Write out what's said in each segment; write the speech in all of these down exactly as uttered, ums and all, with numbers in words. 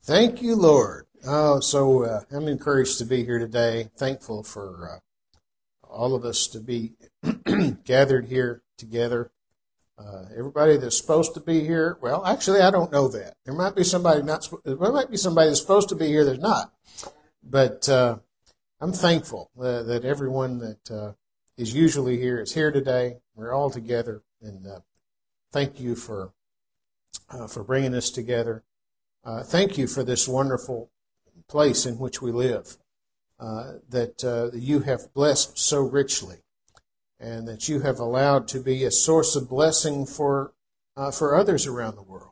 Thank you, Lord. Oh, so uh, I'm encouraged to be here today. Thankful for uh, all of us to be gathered here together. Uh, everybody that's supposed to be here, well, actually, I don't know that. There might be somebody not. There might be somebody that's supposed to be here that's not. But uh, I'm thankful uh, that everyone that uh, is usually here is here today. We're all together, and uh, thank you for uh, for bringing us together. Uh, thank you for this wonderful place in which we live, uh, that uh, you have blessed so richly, and that you have allowed to be a source of blessing for uh, for others around the world.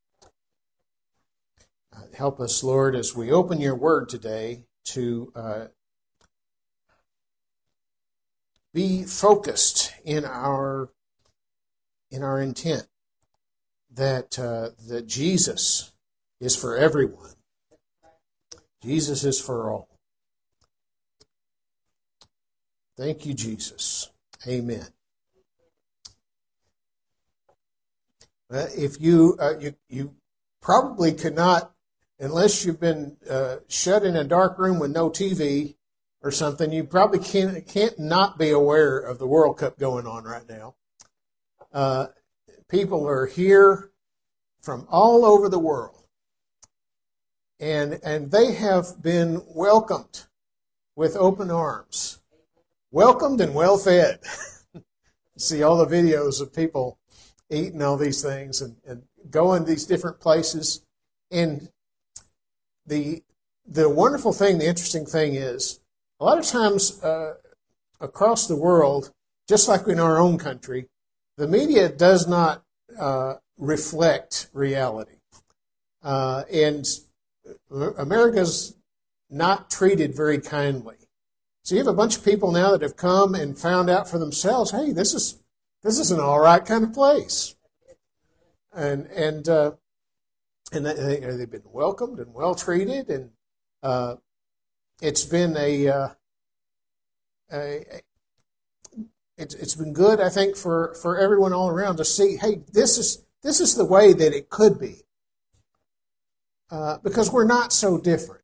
Uh, help us, Lord, as we open your word today to uh, be focused in our in our intent that uh, that Jesus is for everyone. Jesus is for all. Thank you, Jesus. Amen. Uh, if you, uh, you you probably could not, unless you've been uh, shut in a dark room with no T V or something, you probably can't can't not be aware of the World Cup going on right now. Uh, people are here from all over the world. And and they have been welcomed with open arms. Welcomed and well fed. See all the videos of people eating all these things and, and going these different places. And the the wonderful thing, the interesting thing is, a lot of times uh, across the world, just like in our own country, the media does not uh, reflect reality. Uh, and America's not treated very kindly. So you have a bunch of people now that have come and found out for themselves, hey, this is this is an all right kind of place, and and uh, and they, they've been welcomed and well treated, and uh, it's been a, uh, a, a it's it's been good, I think, for, for everyone all around to see, hey, this is this is the way that it could be. Uh, because we're not so different.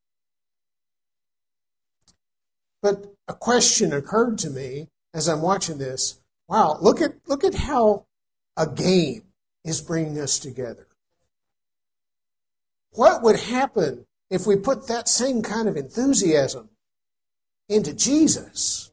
But a question occurred to me as I'm watching this. Wow, look at look at how a game is bringing us together. What would happen if we put that same kind of enthusiasm into Jesus?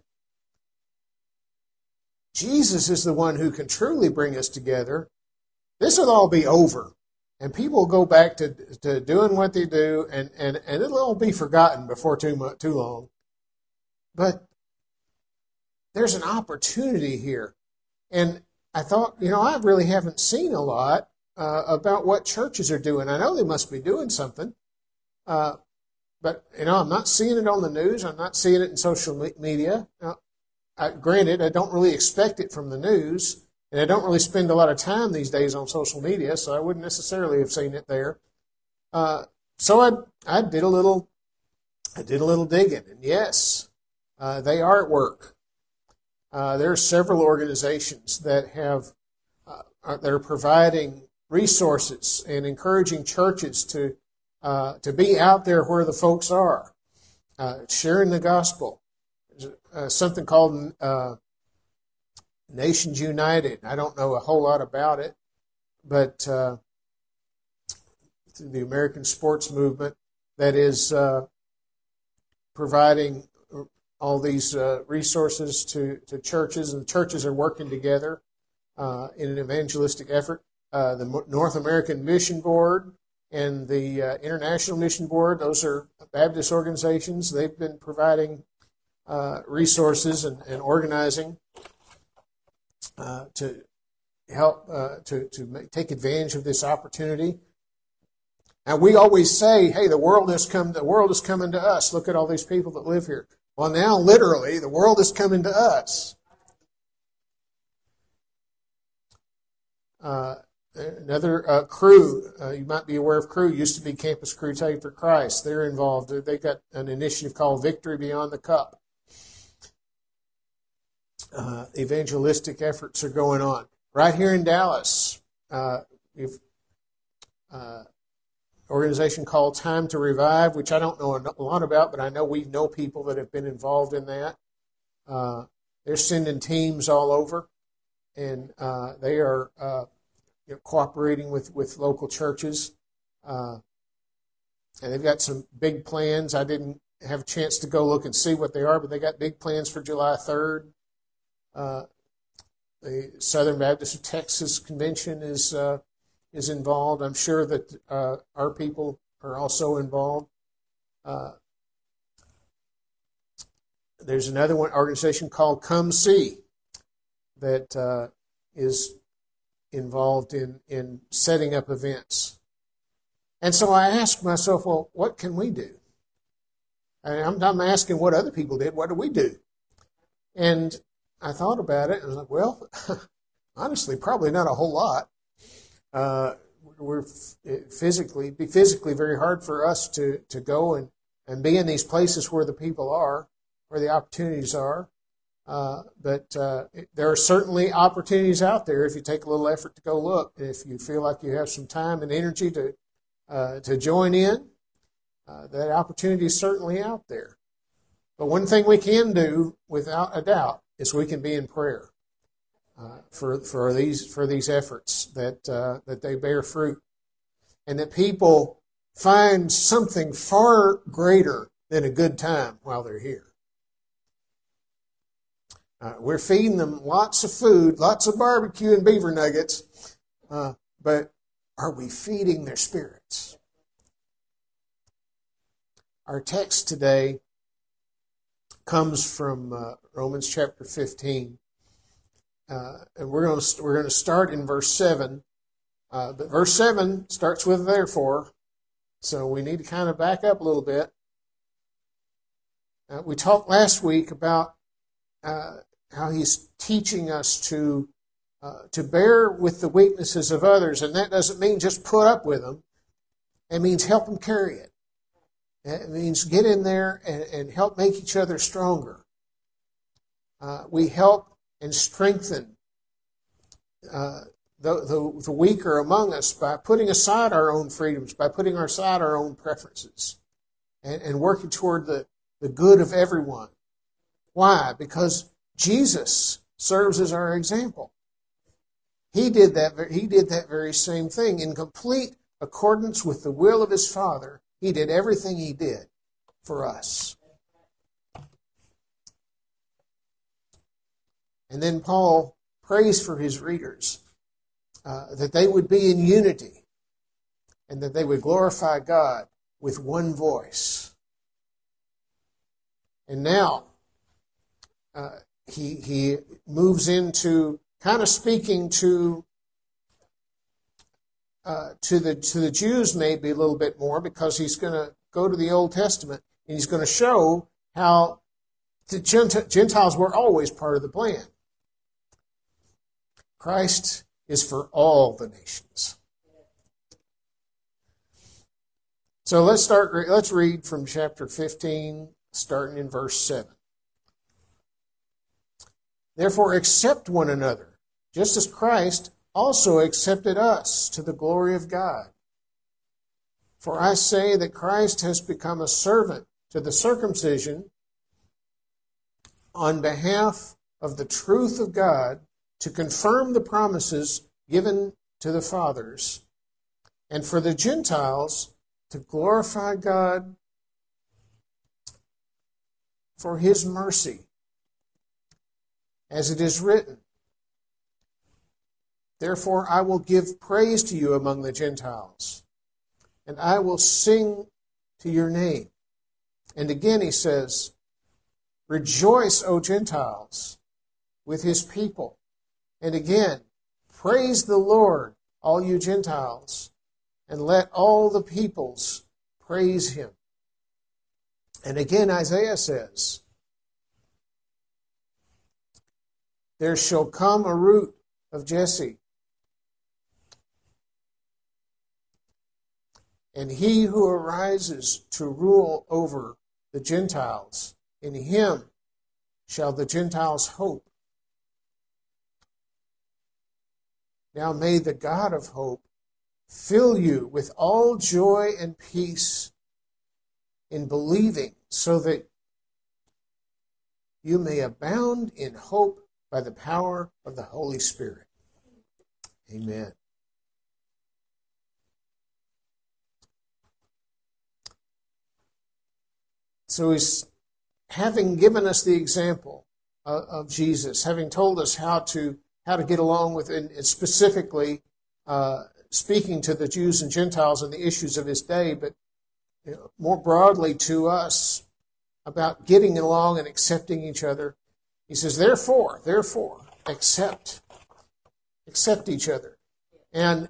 Jesus is the one who can truly bring us together. This will all be over. And people will go back to, to doing what they do, and, and, and it'll all be forgotten before too much, too long. But there's an opportunity here. And I thought, you know, I really haven't seen a lot uh, about what churches are doing. I know they must be doing something. Uh, but, you know, I'm not seeing it on the news. I'm not seeing it in social media. Now, I, granted, I don't really expect it from the news. And I don't really spend a lot of time these days on social media, so I wouldn't necessarily have seen it there. Uh, so I, I did a little, I did a little digging, and yes, uh, they are at work. Uh, there are several organizations that have, uh, are, that are providing resources and encouraging churches to, uh, to be out there where the folks are, uh, sharing the gospel. There's uh, something called uh, Nations United. I don't know a whole lot about it, but uh, through the American sports movement that is uh, providing all these uh, resources to, to churches, and the churches are working together uh, in an evangelistic effort. Uh, the North American Mission Board and the uh, International Mission Board, those are Baptist organizations. They've been providing uh, resources and, and organizing Uh, to help uh, to to make, take advantage of this opportunity. And we always say, "Hey, the world has come. The world is coming to us. Look at all these people that live here." Well, now, literally, the world is coming to us. Uh, another uh, Cru, uh, you might be aware of Cru. Used to be Campus Crusade for Christ. They're involved. They got an initiative called Victory Beyond the Cup. Uh, evangelistic efforts are going on right here in Dallas. Uh, if, uh, organization called Time to Revive, which I don't know a lot about, but I know we know people that have been involved in that. Uh, they're sending teams all over, and uh, they are uh, you know, cooperating with, with local churches. Uh, and they've got some big plans. I didn't have a chance to go look and see what they are, but they got big plans for July third. Uh, the Southern Baptist of Texas Convention is uh, is involved. I'm sure that uh, our people are also involved. Uh, there's another one organization called Come See that uh, is involved in, in setting up events. And so I asked myself, well, what can we do? And I'm, I'm asking what other people did. What do we do? And I thought about it and I was like, well, honestly, probably not a whole lot. Uh, we're physically, it'd be physically very hard for us to, to go and, and be in these places where the people are, where the opportunities are. Uh, but uh, there are certainly opportunities out there if you take a little effort to go look. If you feel like you have some time and energy to uh, to join in, uh, that opportunity is certainly out there. But one thing we can do, without a doubt, is we can be in prayer uh, for for these for these efforts that uh, that they bear fruit, and that people find something far greater than a good time while they're here. Uh, we're feeding them lots of food, lots of barbecue and beaver nuggets, uh, but are we feeding their spirits? Our text today comes from uh, Romans chapter fifteen, uh, and we're going to we're going to start in verse seven. Uh, but verse seven starts with therefore, so we need to kind of back up a little bit. Uh, we talked last week about uh, how he's teaching us to uh, to bear with the weaknesses of others, and that doesn't mean just put up with them. It means help them carry it. It means get in there and, and help make each other stronger. Uh, we help and strengthen uh, the, the, the weaker among us by putting aside our own freedoms, by putting aside our own preferences, and, and working toward the, the good of everyone. Why? Because Jesus serves as our example. He did that, he did that very same thing in complete accordance with the will of his Father. He did everything he did for us. And then Paul prays for his readers uh, that they would be in unity and that they would glorify God with one voice. And now uh, he he moves into kind of speaking to Uh, to the to the Jews maybe a little bit more, because he's going to go to the Old Testament and he's going to show how the Gentiles were always part of the plan. Christ is for all the nations. So let's start. Let's read from chapter fifteen, starting in verse seven. Therefore, accept one another, just as Christ also accepted us to the glory of God. For I say that Christ has become a servant to the circumcision on behalf of the truth of God, to confirm the promises given to the fathers, and for the Gentiles to glorify God for his mercy. As it is written, therefore I will give praise to you among the Gentiles, and I will sing to your name. And again he says, rejoice, O Gentiles, with his people. And again, praise the Lord, all you Gentiles, and let all the peoples praise him. And again Isaiah says, there shall come a root of Jesse, and he who arises to rule over the Gentiles, in him shall the Gentiles hope. Now may the God of hope fill you with all joy and peace in believing, so that you may abound in hope by the power of the Holy Spirit. Amen. So he's having given us the example of, of Jesus, having told us how to how to get along with, and specifically uh, speaking to the Jews and Gentiles and the issues of his day, but you know, more broadly to us about getting along and accepting each other. He says, therefore, therefore, accept, accept each other. And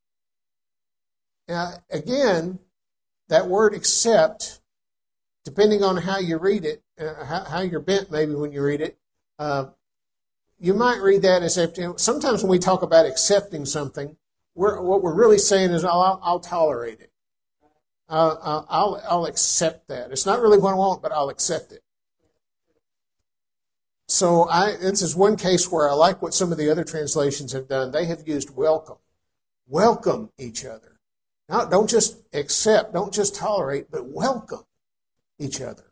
uh, again, that word accept, depending on how you read it, uh, how, how you're bent maybe when you read it, uh, you might read that as if, you know, sometimes when we talk about accepting something, we're, what we're really saying is, oh, I'll, I'll tolerate it. Uh, I'll, I'll accept that. It's not really what I want, but I'll accept it. So I, this is one case where I like what some of the other translations have done. They have used welcome. Welcome each other. Now, don't just accept, don't just tolerate, but welcome each other.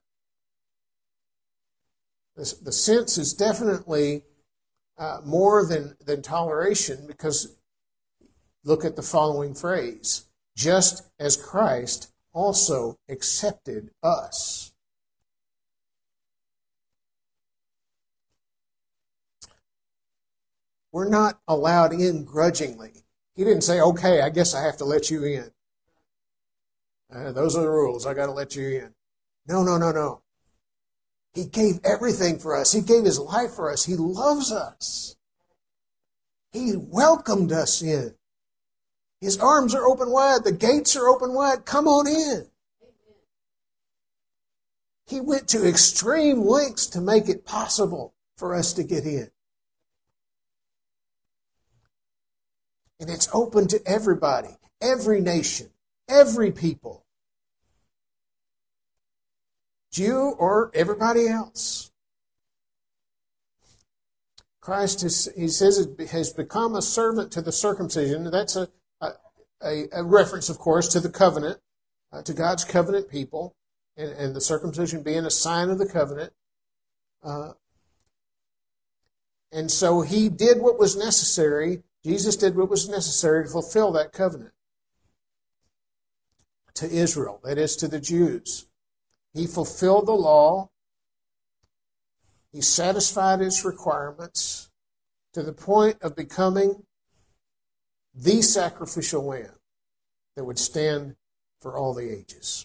The, the sense is definitely uh, more than, than toleration, because look at the following phrase. Just as Christ also accepted us. We're not allowed in grudgingly. He didn't say, okay, I guess I have to let you in. Uh, those are the rules. I got to let you in. No, no, no, no. He gave everything for us. He gave his life for us. He loves us. He welcomed us in. His arms are open wide. The gates are open wide. Come on in. He went to extreme lengths to make it possible for us to get in. And it's open to everybody, every nation, every people. Jew or everybody else. Christ, is, he says, has become a servant to the circumcision. That's a A, a reference, of course, to the covenant, uh, to God's covenant people, and, and the circumcision being a sign of the covenant. Uh, and so he did what was necessary. Jesus did what was necessary to fulfill that covenant to Israel, that is, to the Jews. He fulfilled the law. He satisfied its requirements to the point of becoming the sacrificial lamb that would stand for all the ages.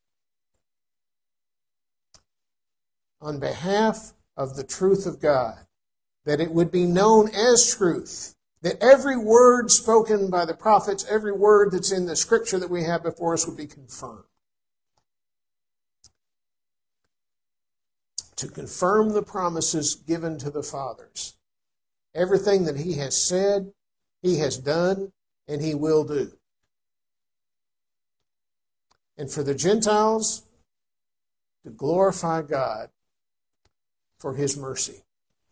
On behalf of the truth of God, that it would be known as truth, that every word spoken by the prophets, every word that's in the scripture that we have before us would be confirmed. To confirm the promises given to the fathers. Everything that he has said, he has done, and he will do. And for the Gentiles, to glorify God for his mercy.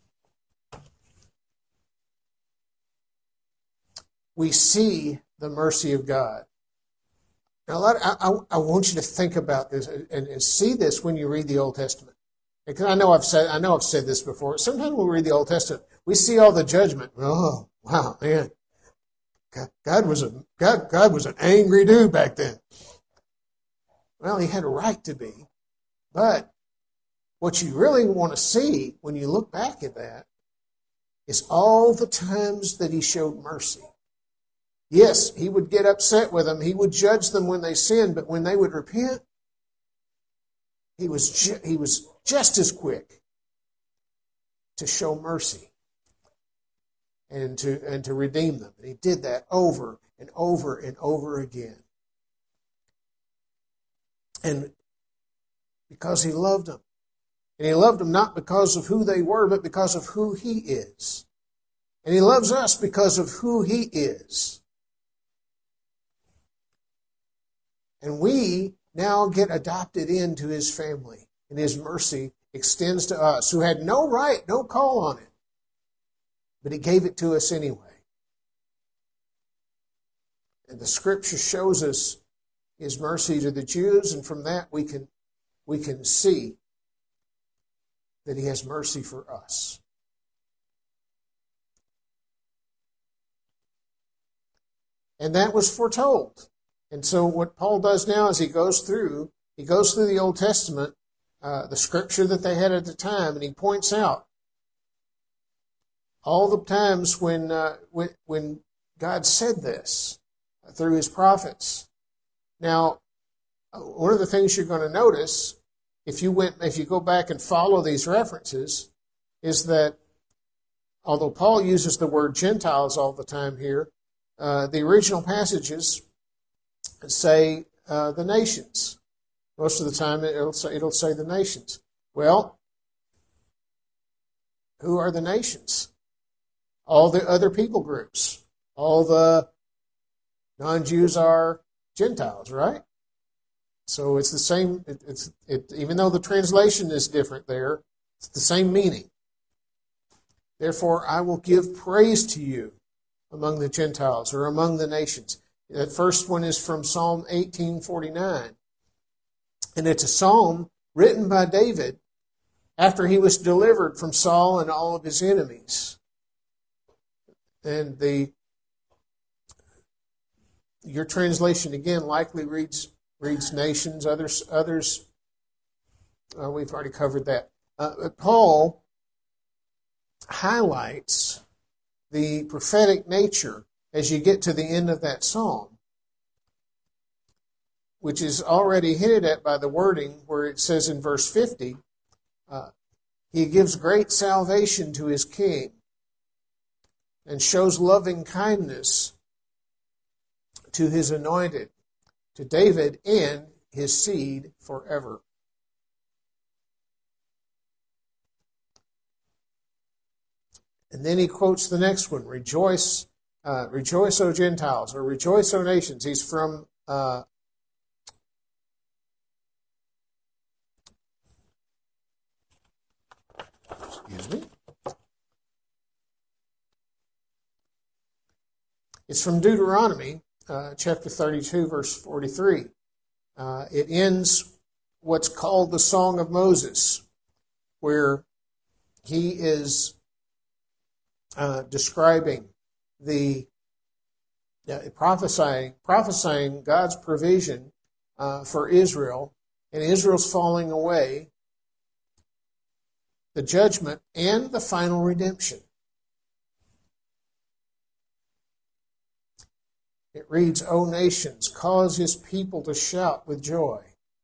We see the mercy of God. Now, I, I, I want you to think about this and, and see this when you read the Old Testament. Because I know I've said I know I've said this before. Sometimes when we read the Old Testament, we see all the judgment. Oh, wow, man. God, God was a God, God was an angry dude back then. Well, he had a right to be. But what you really want to see when you look back at that is all the times that he showed mercy. Yes, he would get upset with them. He would judge them when they sinned, but when they would repent, he was ju- he was just as quick to show mercy and to and to redeem them. And he did that over and over and over again. And because he loved them. And he loved them not because of who they were, but because of who he is. And he loves us because of who he is. And we now get adopted into his family. And his mercy extends to us, who had no right, no call on it. But he gave it to us anyway. And the Scripture shows us His mercy to the Jews, and from that we can we can see that He has mercy for us. And that was foretold. And so what Paul does now is he goes through, he goes through the Old Testament, uh, the Scripture that they had at the time, and he points out all the times when uh, when, when God said this through His prophets. Now, one of the things you're going to notice, if you went, if you go back and follow these references, is that although Paul uses the word Gentiles all the time here, uh, the original passages say uh, the nations. Most of the time, it'll say, it'll say the nations. Well, who are the nations? All the other people groups. All the non-Jews are Gentiles, right? So it's the same. It, it's it, even though the translation is different there, it's the same meaning. Therefore, I will give praise to you among the Gentiles or among the nations. That first one is from Psalm eighteen forty-nine. And it's a psalm written by David after he was delivered from Saul and all of his enemies. And the your translation again likely reads reads nations. Others others uh, we've already covered that. Uh, Paul highlights the prophetic nature as you get to the end of that psalm, which is already hinted at by the wording where it says in verse fifty, uh, He gives great salvation to His king and shows loving kindness to His anointed, to David and his seed forever. And then he quotes the next one, Rejoice, uh, rejoice, O Gentiles, or rejoice, O nations. He's from uh, excuse me. It's from Deuteronomy, uh, chapter thirty-two, verse forty-three. Uh, it ends what's called the Song of Moses, where he is uh, describing the uh, prophesying prophesying God's provision uh, for Israel, and Israel's falling away, the judgment, and the final redemption. It reads, O nations, cause His people to shout with joy.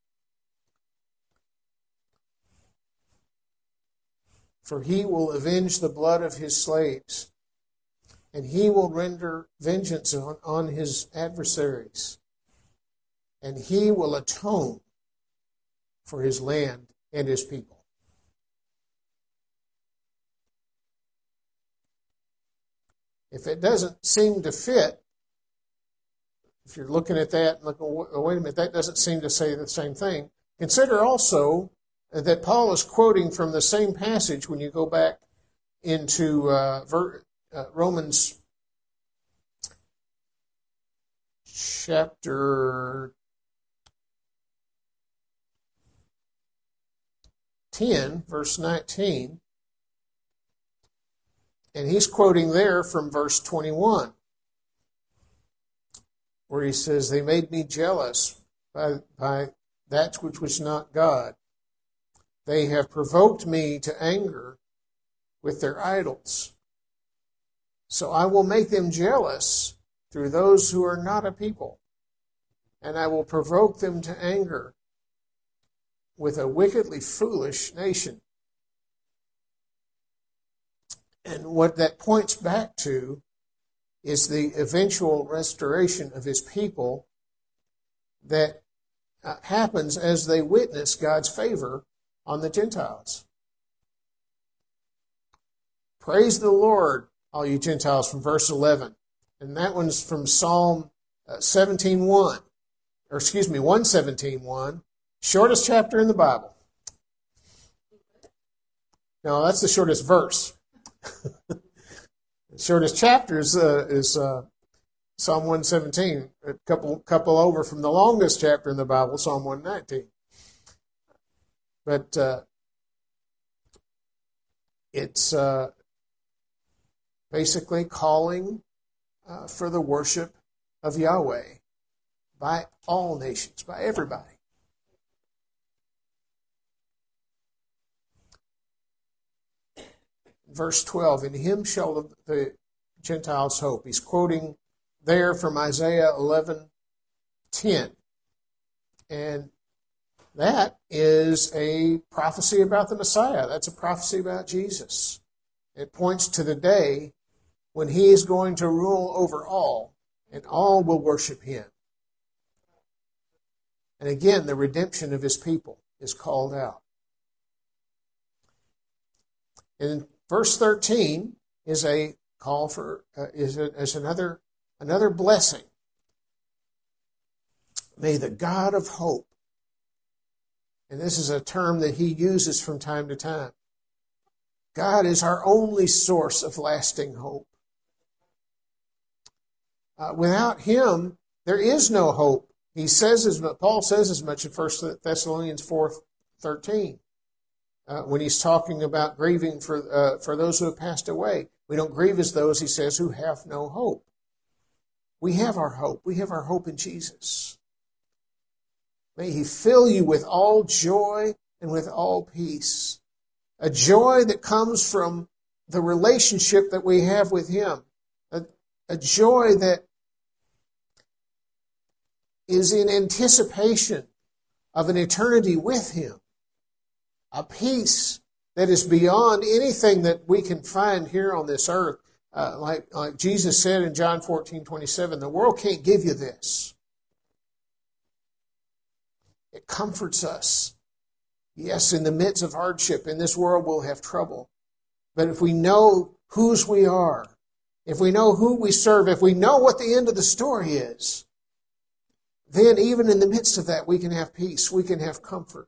For He will avenge the blood of His slaves, and He will render vengeance on, on His adversaries, and He will atone for His land and His people. If it doesn't seem to fit, if you're looking at that and looking, oh, wait a minute, that doesn't seem to say the same thing, consider also that Paul is quoting from the same passage when you go back into uh, ver, uh, Romans chapter ten, verse nineteen, and he's quoting there from verse twenty-one, where he says, They made me jealous by, by that which was not God. They have provoked me to anger with their idols. So I will make them jealous through those who are not a people, and I will provoke them to anger with a wickedly foolish nation. And what that points back to is the eventual restoration of His people that uh, happens as they witness God's favor on the Gentiles. Praise the Lord, all you Gentiles, from verse eleven. And that one's from Psalm seventeen one, or excuse me, one seventeen one, shortest chapter in the Bible. No, that's the shortest verse. The shortest chapter is, uh, is uh, Psalm one seventeen, a couple couple over from the longest chapter in the Bible, Psalm one nineteen. But uh, it's uh, basically calling uh, for the worship of Yahweh by all nations, by everybody. Verse twelve, in him shall the, the Gentiles hope. He's quoting there from Isaiah eleven ten. And that is a prophecy about the Messiah. That's a prophecy about Jesus. It points to the day when he is going to rule over all, and all will worship him. And again, the redemption of his people is called out. And verse thirteen is a call for uh, is, a, is another another blessing. May the God of hope, and this is a term that he uses from time to time. God is our only source of lasting hope. Uh, without him, there is no hope. He says as much, Paul says as much in First Thessalonians four thirteen. Uh, when he's talking about grieving for uh, for those who have passed away. We don't grieve as those, he says, who have no hope. We have our hope. We have our hope in Jesus. May he fill you with all joy and with all peace. A joy that comes from the relationship that we have with him. A, a joy that is in anticipation of an eternity with him. A peace that is beyond anything that we can find here on this earth. Uh, like, like Jesus said in John fourteen twenty-seven, the world can't give you this. It comforts us. Yes, in the midst of hardship, in this world we'll have trouble. But if we know whose we are, if we know who we serve, if we know what the end of the story is, then even in the midst of that we can have peace, we can have comfort.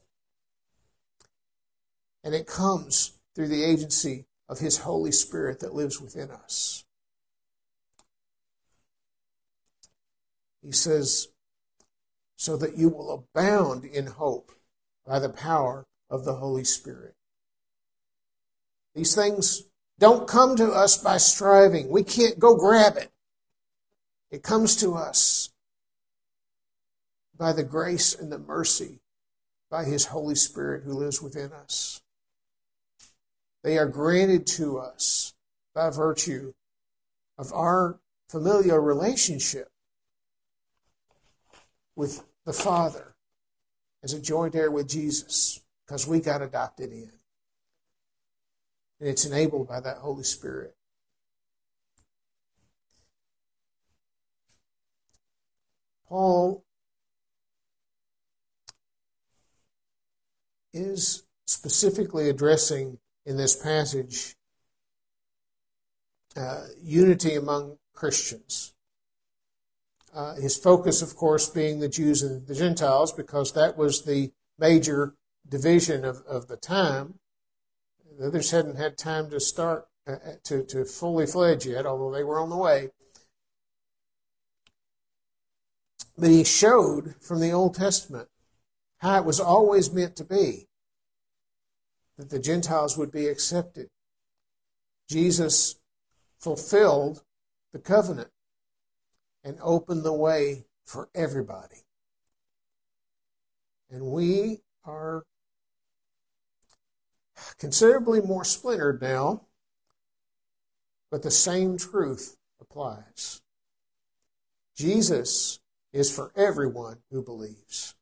And it comes through the agency of his Holy Spirit that lives within us. He says, so that you will abound in hope by the power of the Holy Spirit. These things don't come to us by striving. We can't go grab it. It comes to us by the grace and the mercy by his Holy Spirit who lives within us. They are granted to us by virtue of our familial relationship with the Father as a joint heir with Jesus, because we got adopted in. And it's enabled by that Holy Spirit. Paul is specifically addressing in this passage uh, unity among Christians. Uh, his focus, of course, being the Jews and the Gentiles, because that was the major division of, of the time. The others hadn't had time to start uh, to, to fully fledge yet, although they were on the way. But he showed from the Old Testament how it was always meant to be, that the Gentiles would be accepted. Jesus fulfilled the covenant and opened the way for everybody. And we are considerably more splintered now, but the same truth applies. Jesus is for everyone who believes.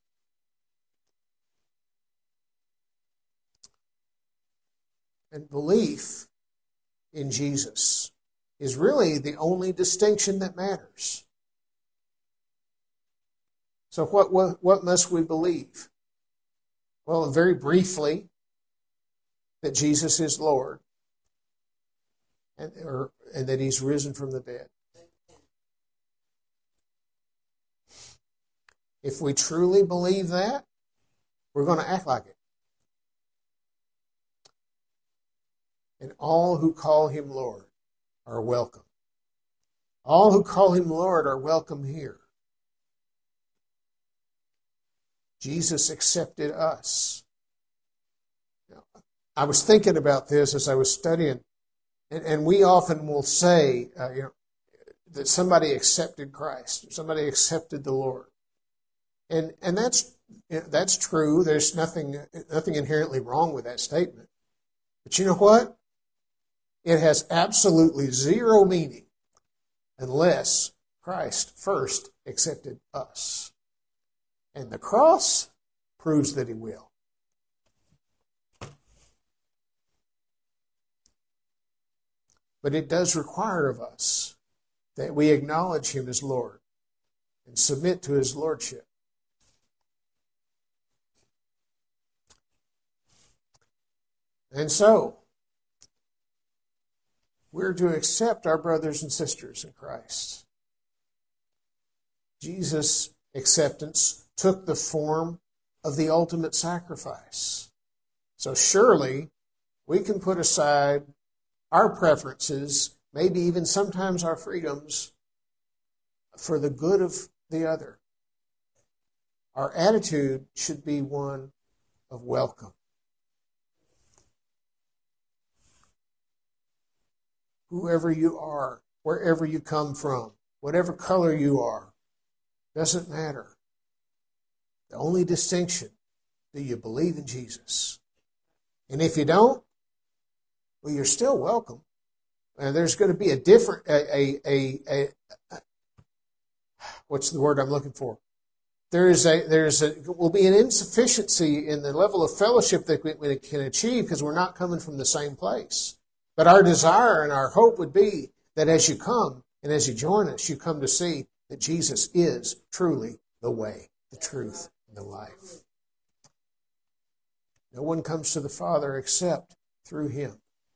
And belief in Jesus is really the only distinction that matters. So what, what, what must we believe? Well, very briefly, that Jesus is Lord and, or, and that he's risen from the dead. If we truly believe that, we're going to act like it. And all who call him Lord are welcome. All who call him Lord are welcome here. Jesus accepted us. Now, I was thinking about this as I was studying, and, and we often will say, uh, you know, that somebody accepted Christ, somebody accepted the Lord, and and that's that's true. There's nothing nothing inherently wrong with that statement. But you know what? It has absolutely zero meaning unless Christ first accepted us. And the cross proves that he will. But it does require of us that we acknowledge him as Lord and submit to his lordship. And so, we're to accept our brothers and sisters in Christ. Jesus' acceptance took the form of the ultimate sacrifice. So surely we can put aside our preferences, maybe even sometimes our freedoms, for the good of the other. Our attitude should be one of welcome. Whoever you are, wherever you come from, whatever color you are, doesn't matter. The only distinction, do you believe in Jesus? And if you don't, well, you're still welcome. And there's going to be a different, a, a, a, a, a what's the word I'm looking for? There is a, there's a, will be an insufficiency in the level of fellowship that we, we can achieve because we're not coming from the same place. But our desire and our hope would be that as you come and as you join us, you come to see that Jesus is truly the way, the truth, and the life. No one comes to the Father except through him.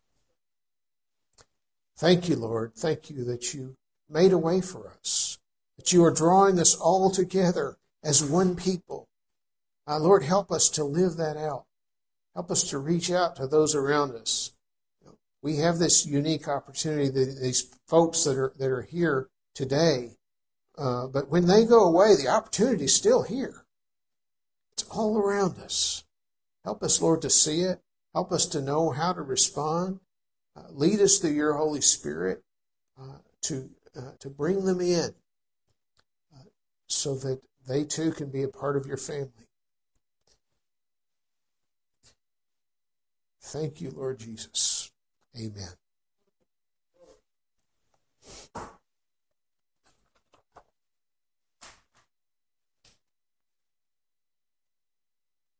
Thank you, Lord. Thank you that you made a way for us, that you are drawing us all together as one people. Uh, Lord, help us to live that out. Help us to reach out to those around us. We have this unique opportunity, these folks that are that are here today. Uh, but when they go away, the opportunity is still here. It's all around us. Help us, Lord, to see it. Help us to know how to respond. Uh, lead us through your Holy Spirit uh, to uh, to bring them in uh, so that they too can be a part of your family. Thank you, Lord Jesus. Amen.